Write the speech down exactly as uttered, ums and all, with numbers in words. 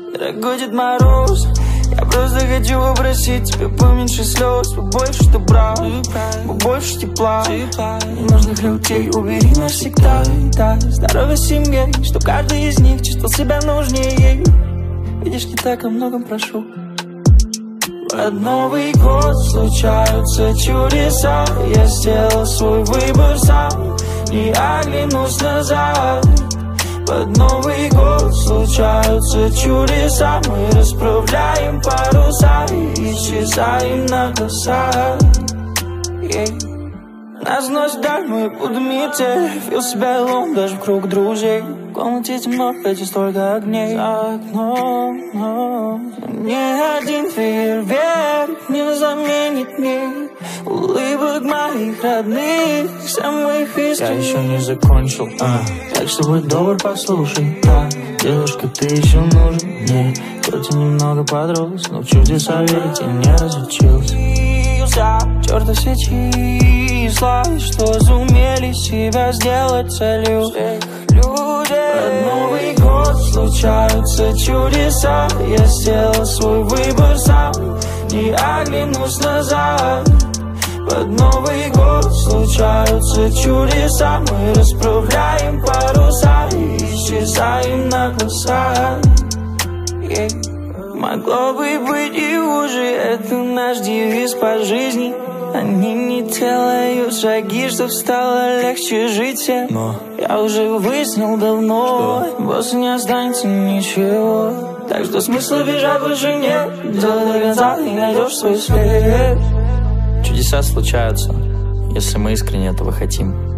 Дорогой Дед Мороз, я просто хочу попросить тебя поменьше слез, побольше добра, побольше тепла. Ненужных людей убери навсегда. Дай здоровье семье, что каждый из них чувствовал себя нужнее. Видишь, не так о многом прошу. Под Новый год случаются чудеса. Я сделал свой выбор сам, не оглянусь назад. Под Новый год случаются чудеса. Мы расправляем паруса и исчезаем на глазах. Yeah. Нас носит вдаль, мы будем метель. Фил себя лом даже в круг друзей. В комнате темно, эти столько огней. За окном, но ни один фейерверк не заменит мир улыбок моих родных, самых искренних. Я еще не закончил, а, так что будь добр, послушай, да. Девушка, ты еще нужен мне. Хоть и немного подрос, но в чудеса верить я не разучился. Чёрта все числа, что сумели себя сделать целью всех людей. Под Новый год случаются чудеса. Я сделал свой выбор сам, не оглянусь назад. Под Новый год случаются чудеса. Мы расправляем паруса и исчезаем на глазах. Yeah. Могло бы быть и хуже, это наш девиз по жизни. Они не делают шаги, чтоб стало легче жить всем. Но я уже выяснил давно, что больше не останется ничего. Так что смысла бежать больше нет. Делай до конца, и найдешь свой след. Чудеса случаются, если мы искренне этого хотим.